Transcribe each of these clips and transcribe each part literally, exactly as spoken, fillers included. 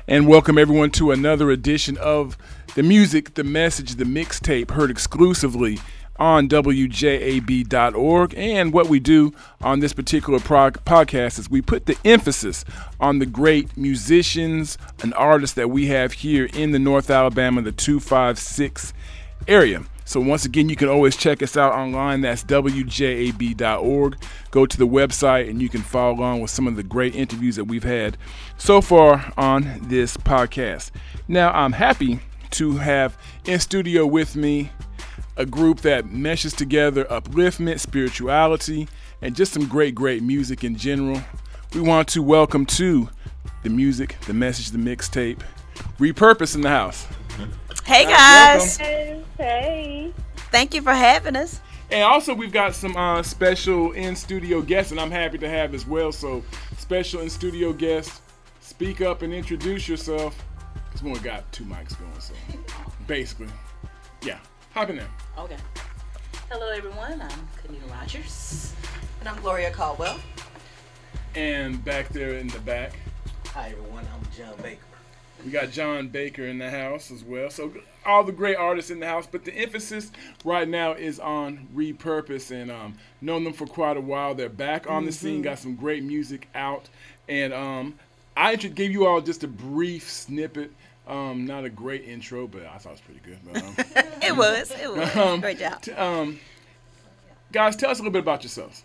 and welcome everyone to another edition of The Music, The Message, The Mixtape, heard exclusively on W J A B dot org. And what we do on this particular prog- podcast is we put the emphasis on the great musicians and artists that we have here in the North Alabama, the two five six area. So once again, you can always check us out online. That's W J A B dot org. Go to the website and you can follow along with some of the great interviews that we've had so far on this podcast. Now, I'm happy to have in studio with me a group that meshes together upliftment, spirituality, and just some great, great music in general. We want to welcome to the music, the message, the mixtape, Repurpose in the house. Hey guys. Hey, hey. Thank you for having us. And also we've got some uh, special in-studio guests, and I'm happy to have as well. So special in-studio guests, speak up and introduce yourself. Because we only got two mics going, so basically, yeah. Hop in there. Okay. Hello everyone, I'm Kenita Rogers. And I'm Gloria Caldwell. And back there in the back, Hi everyone, I'm John Baker. we got John Baker in the house as well. So all the great artists in the house, but the emphasis right now is on Repurpose, and um, known them for quite a while. They're back on the scene, got some great music out, and um, I intro- gave you all just a brief snippet. Um, not a great intro, but I thought it was pretty good. But, um, It was. It was. um, Great job. t- um, guys, tell us a little bit about yourselves.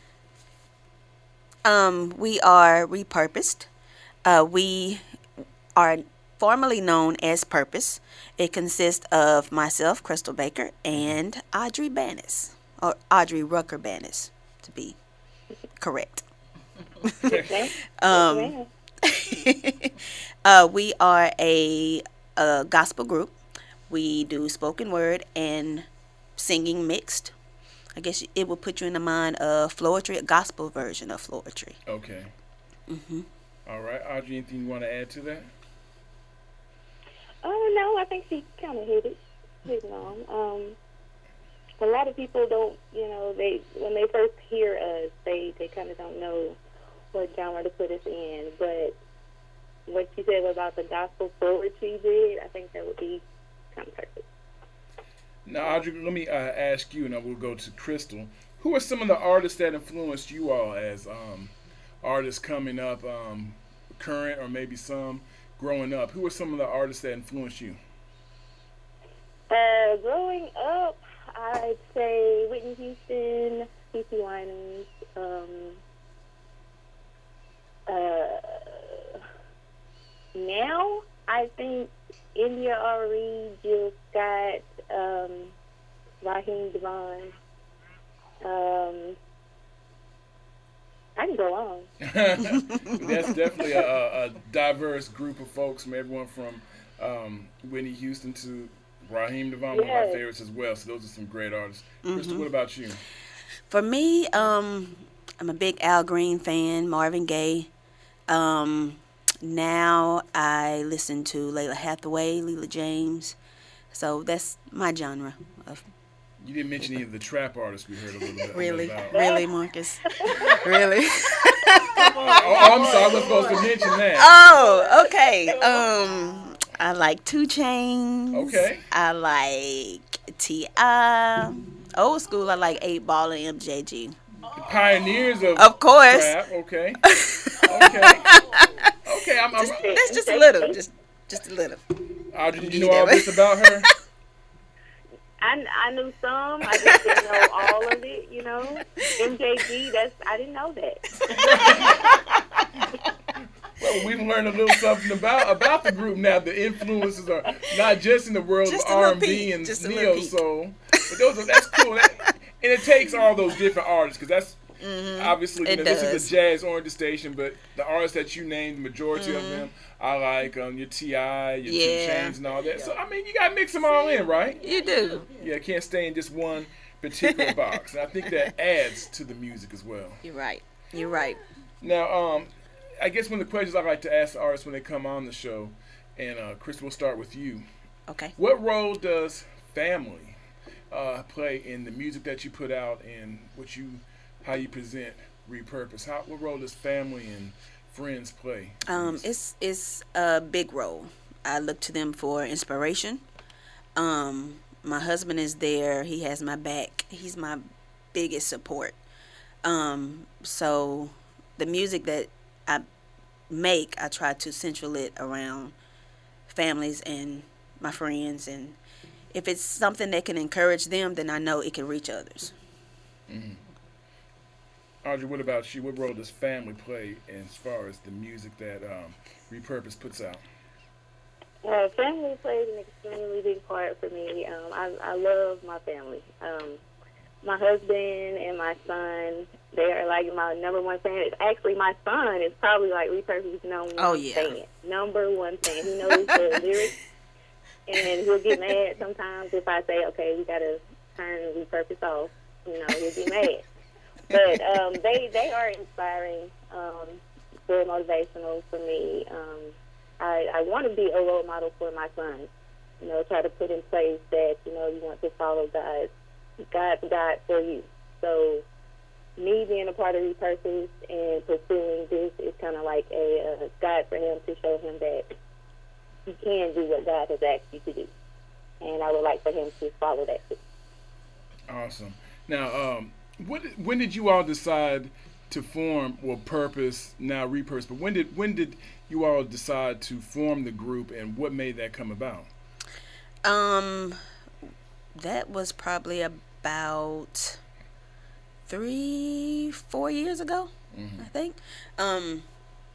Um, we are Repurposed. Uh, we are formerly known as Purpose. It consists of myself, Crystal Baker, and Audrey Bannis, or Audrey Rucker Bannis, to be correct. Okay. Um, uh, we are a, a gospel group. We do spoken word and singing mixed. I guess it would put you in the mind of Floetry, a gospel version of Floetry. Okay. Mm-hmm. All right. Audrey, anything you want to add to that? Oh no, I think she kind of hit it, hit it on. Um, a lot of people don't, you know, they when they first hear us, they they kind of don't know what genre to put us in. But what you said about the gospel poetry bit, I think that would be kind of perfect. Now, Audrey, let me uh, ask you, and then we'll go to Crystal. Who are some of the artists that influenced you all as um, artists coming up, um, current or maybe some growing up? Who are some of the artists that influenced you? Uh, growing up, I'd say Whitney Houston, C C Winans, um, uh, now I think India Ari, Jill Scott, um, Raheem Devon. Um, I can go on. That's definitely a, a, a diverse group of folks, from everyone from um, Whitney Houston to Raheem Devon, one of my Yes. favorites as well. So those are some great artists. Mm-hmm. Crystal, what about you? For me, um, I'm a big Al Green fan, Marvin Gaye. Um, now I listen to Layla Hathaway, Leela James. So that's my genre of You didn't mention any of the trap artists we heard a little bit really, about. really, Marcus, really. Oh, I'm sorry, I was supposed to mention that. Oh, okay. Um, I like Two Chainz. Okay. I like T I Old school, I like eight Ball and M J G. Pioneers of Of course. trap. Okay. Okay. Okay. I'm. I'm That's just a little, just, just a little. Audrey, did you You know all never- this about her? I, I knew some. I just didn't know all of it, you know. M J G, that's, I didn't know that. Well, we've learned a little something about about the group now. The influences are not just in the world Just of a little R and B peek, and just a little neo peek. soul, but those are that's cool. That, and it takes all those different artists, because that's obviously, you It know, this does. is a jazz oriented station, but the artists that you named, the majority Mm-hmm. of them, I like um, your T I, your Yeah. Two Chainz, and all that. So I mean, you gotta mix them all in, right? You do. Yeah, can't stay in just one particular box. And I think that adds to the music as well. You're right. You're right. Now, um, I guess one of the questions I like to ask the artists when they come on the show, and uh, Chris, we'll start with you. Okay. What role does family uh, play in the music that you put out and what you, how you present Repurpose? How, what role does family and friends play? Um, it's it's a big role. I look to them for inspiration. Um, my husband is there. He has my back. He's my biggest support. Um, so the music that I make, I try to central it around families and my friends, and if it's something that can encourage them, then I know it can reach others. Mm-hmm. Audrey, what about you? What role does family play as far as the music that um, Repurpose puts out? Uh, family plays an extremely big part for me. Um, I, I love my family. Um, my husband and my son, they are like my number one fan. It's actually, my son is probably like Repurpose's number one oh, yeah. fan. Number one fan. He knows the lyrics, and he'll get mad sometimes if I say, okay, we got to turn Repurpose off. You know, he'll get mad. But um, they, they are inspiring, um, very motivational for me. Um, I, I want to be a role model for my son. You know, try to put in place that, you know, you want to follow God. God's God for you. So me being a part of Repurpose and pursuing this is kind of like a uh, guide for him to show him that he can do what God has asked you to do. And I would like for him to follow that too. Awesome. Now, um, what, when did you all decide to form, well, Purpose, now Repurpose, but when did when did you all decide to form the group, and what made that come about? Um, that was probably about three, four years ago, mm-hmm. I think. Um,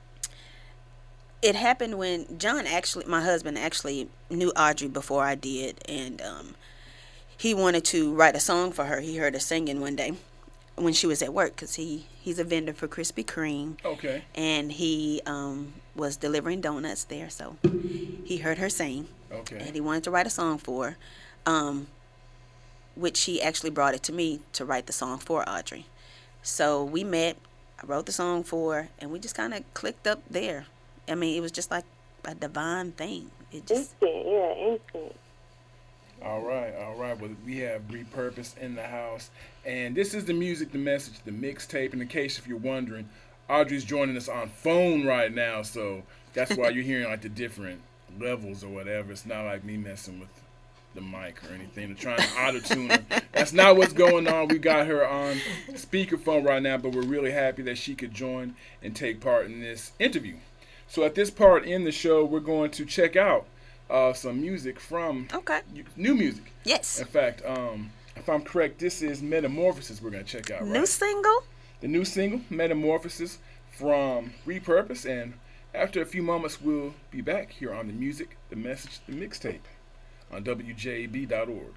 it happened when John actually, my husband actually knew Audrey before I did, and um, he wanted to write a song for her. He heard her singing one day when she was at work, because he, he's a vendor for Krispy Kreme. Okay. And he um, was delivering donuts there, so he heard her sing. Okay. And he wanted to write a song for her, um, which he actually brought it to me to write the song for Audrey. So we met, I wrote the song for her, and we just kind of clicked up there. I mean, it was just like a divine thing. It just instant, yeah, instant. All right, all right. Well, we have Repurpose in the house. And this is the music, the message, the mixtape. And in case if you're wondering, Audrey's joining us on phone right now. So that's why you're hearing like the different levels or whatever. It's not like me messing with the mic or anything. They're trying to auto-tune her. That's not what's going on. We got her on speakerphone right now, but we're really happy that she could join and take part in this interview. So at this part in the show, we're going to check out Uh, some music from okay. new music. Yes. In fact, um, if I'm correct, this is Metamorphosis we're going to check out, right? New single? The new single, Metamorphosis, from Repurpose. And after a few moments, we'll be back here on the music, the message, the mixtape on W J A B dot org.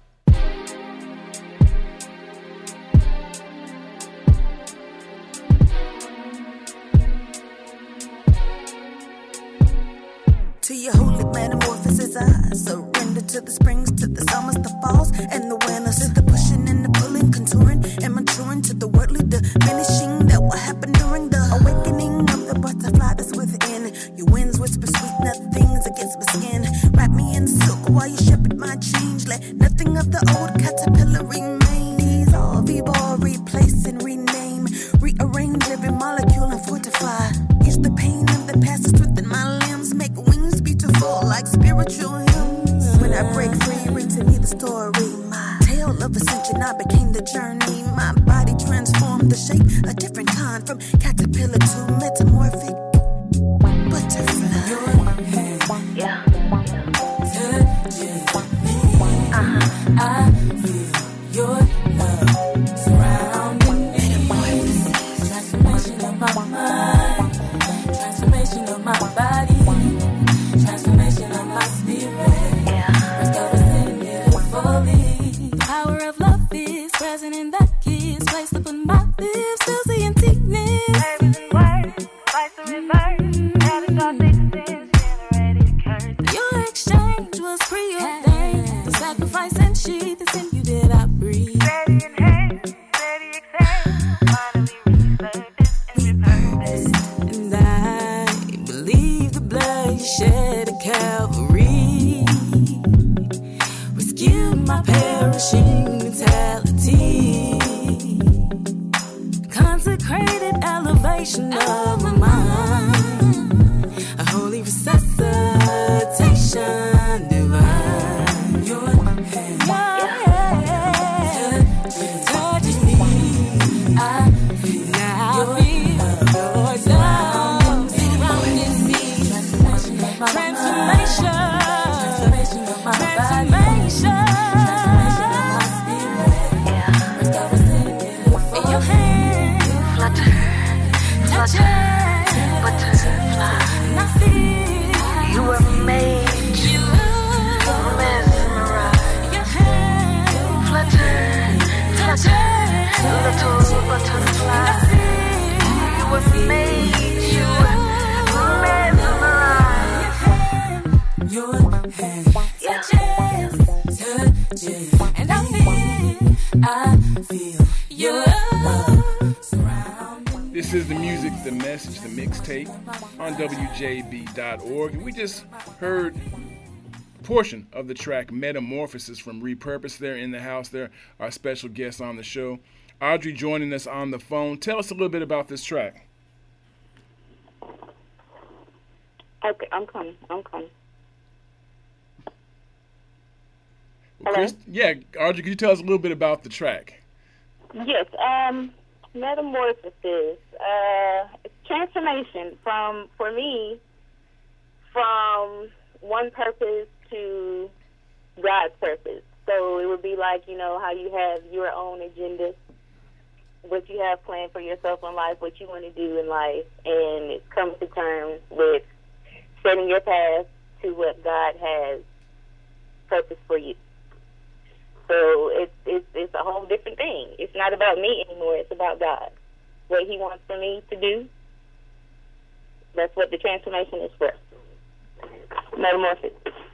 To your holy metamorphosis, I surrender to the springs, to the summers, the falls, and the winters. To the pushing and the pulling, contouring and maturing, to the worldly diminishing that will happen during the awakening of the butterfly that's within. Your winds whisper sweet nothings against my skin. Wrap me in silk while you shepherd my change. Let nothing of the old caterpillar remain. These all be ball, replace and rename. Rearrange every molecule and fortify. Use the pain of the past to strengthen my limbs. Make wings beautiful like spiritual hymns. When I break free, read to me the story. My tale of ascension, I became the journey. My body transformed the shape, a different kind. From caterpillar to metamorphic butterfly. Yeah. Touching me. Uh-huh. I feel your love surrounding me. Transformation of my mind, transformation of my body, transformation of my spirit. Rest of us beautifully. The power of love is present in that kiss placed upon my lips. Still seeing thickness. Babies and words, vice and reverse. Having got sense, generated curse. Your exchange was preordained. The sacrifice and sheath is in you that I breathe. Ready inhale, ready exhale. Finally resurfaced and repurposed. And I believe the blood you shed at Calvary rescued my perishing mentality. Consecrated elevation of my mind. is the music, the message, the mixtape on W J A B dot org. And we just heard a portion of the track Metamorphosis from Repurpose. They're in the house. They're our special guests on the show. Audrey joining us on the phone. Tell us a little bit about this track. Okay, I'm coming. I'm coming. Well, Chris, yeah, Audrey, could you tell us a little bit about the track? Yes, um, Metamorphosis, uh, transformation from, for me, from one purpose to God's purpose. So it would be like, you know, how you have your own agenda, what you have planned for yourself in life, what you want to do in life, and it's coming to terms with setting your path to what God has purpose for you. So it's, it's it's a whole different thing. It's not about me anymore. It's about God. What He wants for me to do, that's what the transformation is for. Metamorphosis.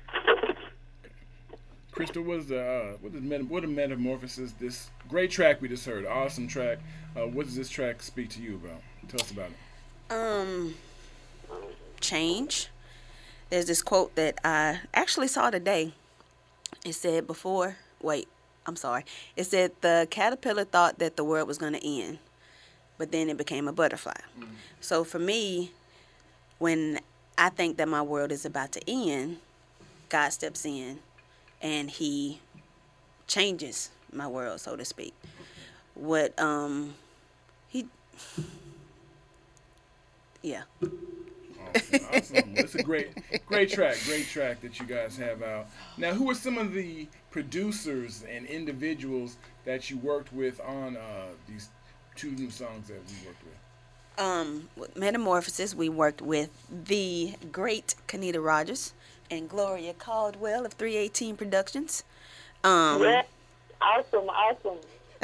Crystal, what is the uh, what is meta, what a metamorphosis? This great track we just heard, awesome track. Uh, what does this track speak to you about? Tell us about it. Um, change. There's this quote that I actually saw today. It said before. Wait, I'm sorry. It said the caterpillar thought that the world was going to end, but then it became a butterfly. Mm. So for me, when I think that my world is about to end, God steps in and He changes my world, so to speak. What um he yeah. Awesome, awesome. It's a great, great track, great track that you guys have out. Now, who are some of the producers and individuals that you worked with on uh, these two new songs that we worked with? Um, with Metamorphosis, we worked with the great Kenita Rogers and Gloria Caldwell of three eighteen Productions. Um, yeah, awesome, awesome.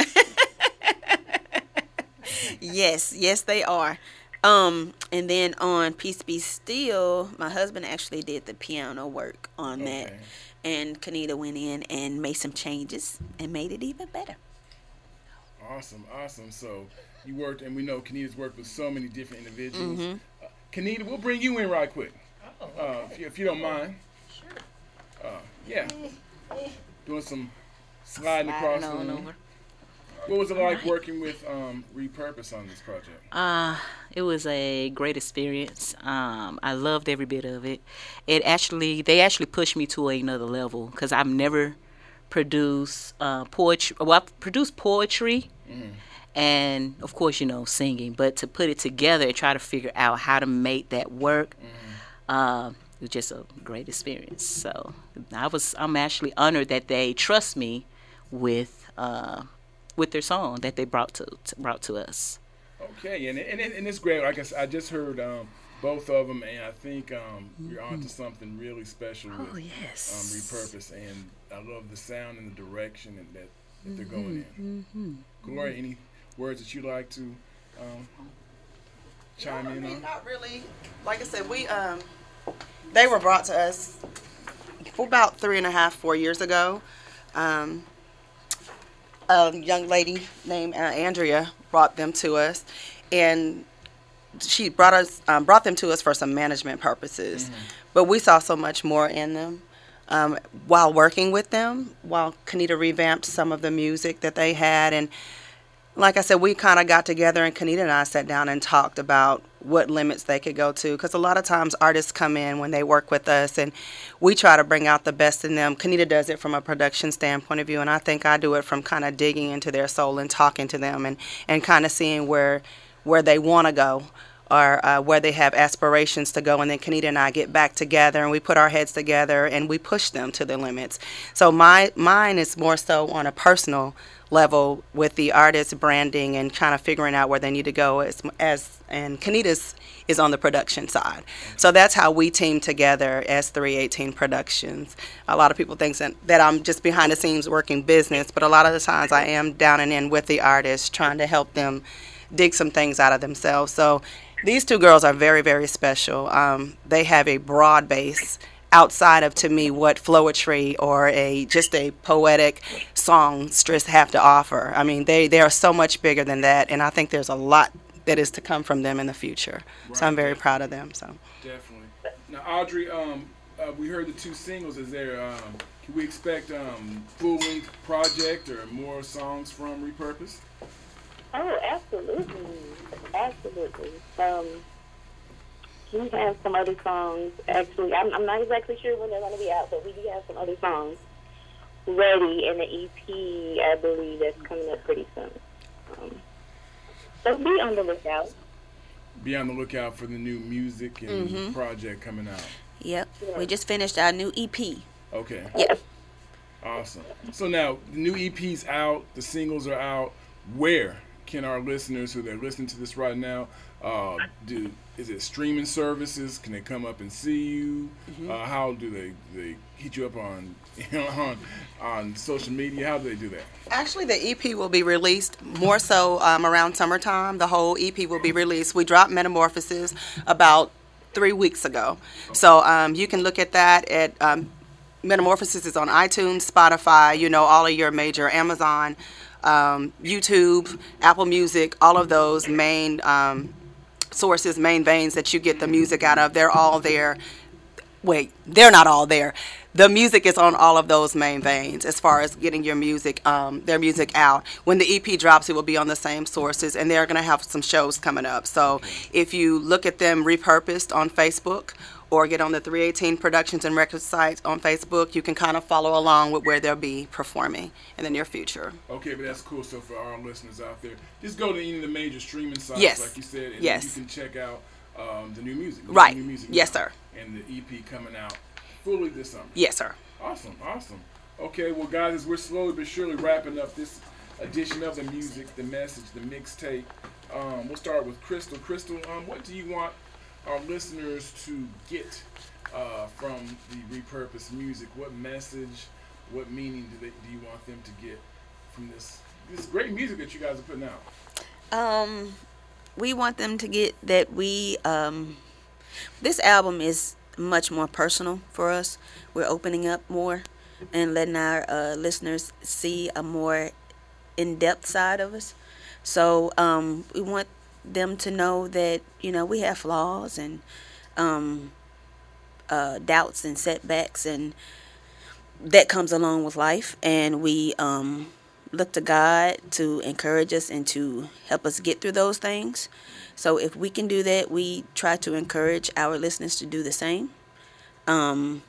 Yes, yes, they are. Um, and then on Peace Be Still, my husband actually did the piano work on okay. that. And Kenita went in and made some changes and made it even better. Awesome, awesome. So you worked, and we know Kenita's worked with so many different individuals. Mm-hmm. Uh, Kenita, we'll bring you in right quick, Oh, okay. uh, if, you, if you don't mind. Sure. Uh, yeah, doing some sliding, sliding across the room. Over. What was it like working with um, Repurpose on this project? Uh, it was a great experience. Um, I loved every bit of it. It actually, they actually pushed me to another level because I've never produced uh, poetry. Well, I've produced poetry mm. and, of course, you know, singing. But to put it together and try to figure out how to make that work, mm. uh, it was just a great experience. So I was, I'm actually honored that they trust me with. Uh, with their song that they brought to, to brought to us. Okay, and and, and it's great. Like I said, I just heard um, both of them, and I think um, mm-hmm. you're onto something really special with oh, yes. um, Repurpose, and I love the sound and the direction and that, that they're going in. Mm-hmm. Gloria, any words that you'd like to um, chime no, in I mean, on? Not really. Like I said, we um, they were brought to us for about three and a half, four years ago. Um, A young lady named uh, Andrea brought them to us, and she brought us um, brought them to us for some management purposes. Mm-hmm. But we saw so much more in them um, while working with them. While Kenita revamped some of the music that they had, and like I said, we kind of got together, and Kenita and I sat down and talked about what limits they could go to. Because a lot of times artists come in when they work with us, and we try to bring out the best in them. Kenita does it from a production standpoint of view, and I think I do it from kind of digging into their soul and talking to them and, and kind of seeing where where they want to go or uh, where they have aspirations to go. And then Kenita and I get back together, and we put our heads together, and we push them to their limits. So my mine is more so on a personal level with the artist branding and kind of figuring out where they need to go as as and Kenita's is on the production side. So that's how we team together as three eighteen Productions. A lot of people think that, that I'm just behind the scenes working business, but a lot of the times I am down and in with the artists trying to help them dig some things out of themselves. So these two girls are very, very special. Um, they have a broad base outside of, to me, what Flowetry or a just a poetic songstress have to offer. I mean, they, they are so much bigger than that, and I think there's a lot that is to come from them in the future. Right. So I'm very proud of them. So definitely. Now, Audrey, um, uh, we heard the two singles. Is there? Um, can we expect um, full-length project or more songs from Repurpose? Oh, absolutely, absolutely. Um, we have some other songs. Actually, I'm, I'm not exactly sure when they're going to be out, but we do have some other songs ready, and the E P, I believe, that's coming up pretty soon. Um, so be on the lookout. Be on the lookout for the new music and Mm-hmm. project coming out. Yep. Yeah. We just finished our new E P. Okay. Yes. Awesome. So now the new E P's out, the singles are out. Where can our listeners who they're listening to this right now uh, do? Is it streaming services? Can they come up and see you? Mm-hmm. Uh, how do they they hit you up on you know, on on social media? How do they do that? Actually, the E P will be released more so um, around summertime. The whole E P will be released. We dropped Metamorphosis about three weeks ago. So um, you can look at that at um, Metamorphosis is on iTunes, Spotify, you know, all of your major Amazon, um, YouTube, Apple Music, all of those main um, sources, main veins that you get the music out of. They're all there. Wait, they're not all there. The music is on all of those main veins as far as getting your music, um, their music out. When the E P drops, it will be on the same sources, and they're going to have some shows coming up. So if you look at them repurposed on Facebook or get on the three eighteen Productions and Records site on Facebook, you can kind of follow along with where they'll be performing in the near future. Okay, but that's cool. So for our listeners out there, just go to any of the major streaming sites, Yes. like you said, and Yes. you can check out um, the new music. There's Right. New music Yes, now, sir. And the E P coming out fully this summer. Yes, sir. Awesome, awesome. Okay, well, guys, as we're slowly but surely wrapping up this edition of the music, the message, the mixtape, um, we'll start with Crystal. Crystal, um, what do you want our listeners to get uh, from the Repurposed music? What message, what meaning do they do you want them to get from this this great music that you guys are putting out? Um, we want them to get that we, um, this album is much more personal for us. We're opening up more and letting our uh, listeners see a more in-depth side of us. So um, we want them to know that, you know, we have flaws and um, uh, doubts and setbacks, and that comes along with life. And we um, look to God to encourage us and to help us get through those things. So if we can do that, we try to encourage our listeners to do the same. Um.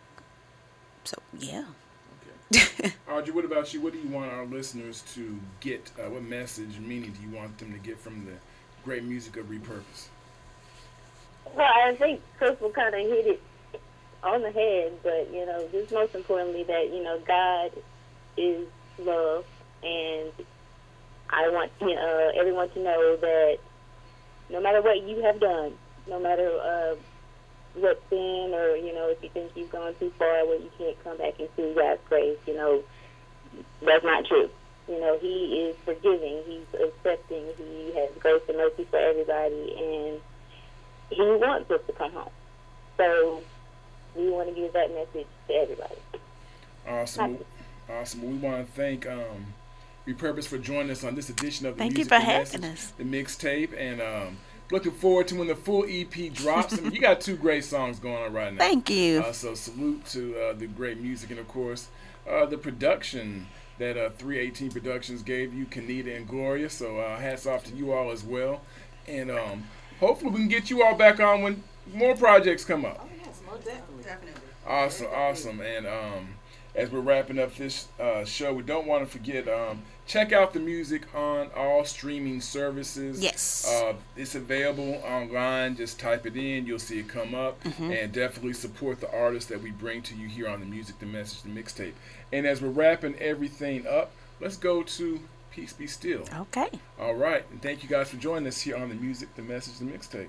So yeah. Okay. Audrey, what about you? What do you want our listeners to get? Uh, what message, meaning do you want them to get from the great music of Repurpose? Well, I think Crystal kind of hit it on the head, but, you know, just most importantly that, you know, God is love, and I want you know, everyone to know that no matter what you have done, no matter uh, what sin, or, you know, if you think you've gone too far where you can't come back and see God's grace, you know, that's not true. You know, He is forgiving, He's accepting, He has grace and mercy for everybody, and He wants us to come home. So we want to give that message to everybody. Awesome. Awesome. We want to thank um, Repurpose for joining us on this edition of the Thank Music you for the having Message, us. the mixtape, and um, looking forward to when the full E P drops. I mean, you got two great songs going on right now. Thank you. Uh, so salute to uh, the great music, and of course uh, the production that uh, three eighteen Productions gave you, Kenita and Gloria. So uh, hats off to you all as well, and um, hopefully we can get you all back on when more projects come up. Oh, yes, most definitely. Definitely. Awesome, awesome. And um, as we're wrapping up this uh, show, we don't want to forget, um, check out the music on all streaming services. Yes. Uh, it's available online. Just type it in. You'll see it come up. Mm-hmm. And definitely support the artists that we bring to you here on the Music, the Message, the Mixtape. And as we're wrapping everything up, let's go to Peace Be Still. Okay. All right. And thank you guys for joining us here on the Music, the Message, the Mixtape.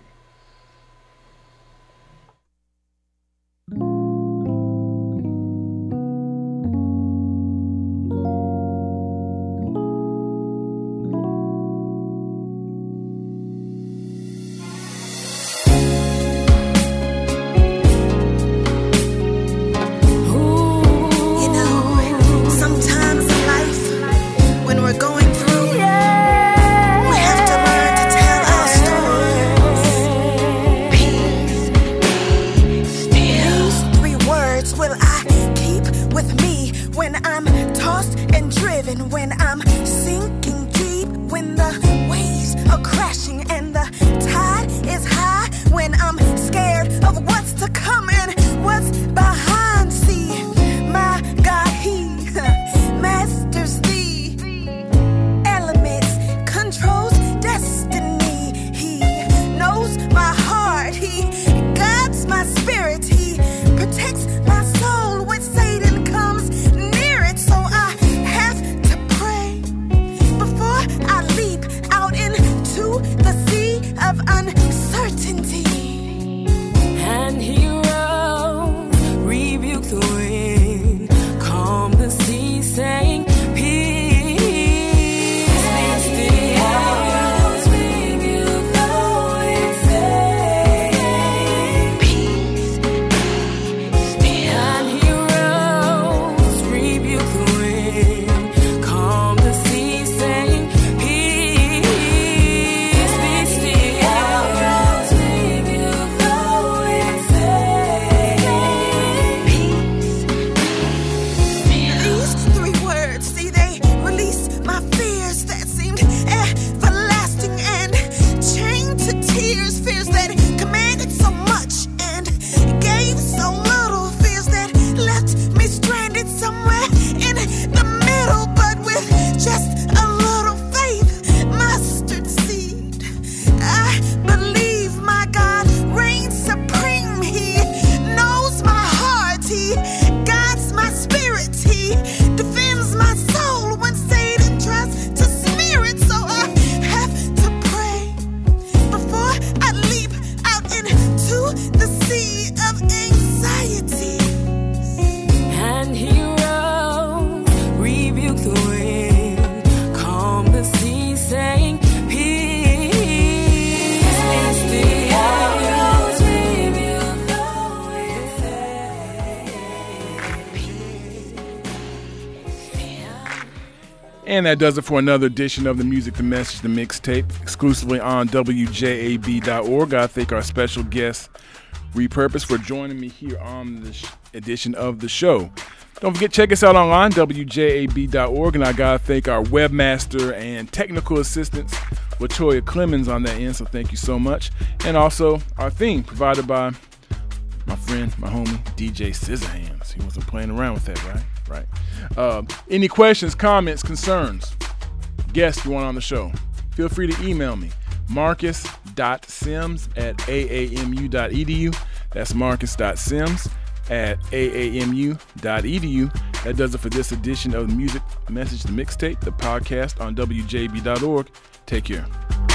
You know, sometimes in life, when we're going through, we have to learn to tell even when I'm sinking deep, when the waves are crashing and the tide is high, when I'm scared of what's to come and what's behind. See, my God, He masters the elements, controls destiny. He knows my heart, He guides my spirit, He protects my soul when Satan comes near it. So I have to pray before I leap out into the sea of uncertainty. And He rose, rebuked the wind, calmed the sea, saying, peace, be still. Rose, rebuked the wind, saying, peace, be still. And He rose, rebuked the wind, calmed the sea, saying, peace, be still. Rose, rebuked the wind, saying, peace, be still. These three words, see, they release my fears that seemed everlasting and chained to tears. Fears that commanded so much and gave so little. Fears that left me stranded somewhere in the middle. But with just a little faith, mustard seed, I believe my God reigns supreme. He knows my heart, He guides my spirit, He defends my soul when Satan tries to smear it. So I have to pray before I leap out into the sea of anxiety. And He rose, rebuked the wind, calmed the sea, saying, peace, be still. Rose, rebuked the wind, saying, peace, be still. And that does it for another edition of the Music, the Message, the Mixtape, exclusively on W J A B dot org. I thank our special guest, Repurpose, for joining me here on this edition of the show. Don't forget, check us out online, W J A B dot org. And I got to thank our webmaster and technical assistants, Latoya Clemens, on that end. So thank you so much. And also our theme provided by my friend, my homie, D J Scissorhands. He wasn't playing around with that, right? Right. Uh, any questions, comments, concerns, guests you want on the show, feel free to email me, marcus dot sims at a a m u dot e d u. That's marcus dot sims at a a m u dot e d u. That does it for this edition of the Music Message, the Mixtape, the podcast on W J A B dot org. Take care.